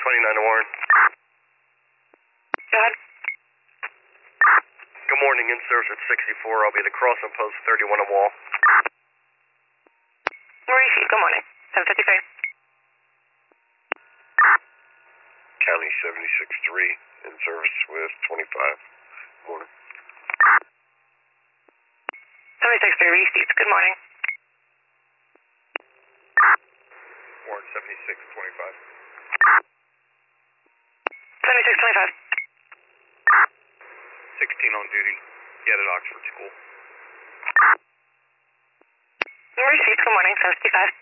29 to Warren. Go ahead. Good morning, in service at 64. I'll be the cross on post 31 on wall. Maurice, good morning. 753. County 76-3, in service with 25. Morning. 763 received. Good morning. Warren 76-25. 7625. 16 on duty. Yet at Oxford School. Received. Good morning. 765.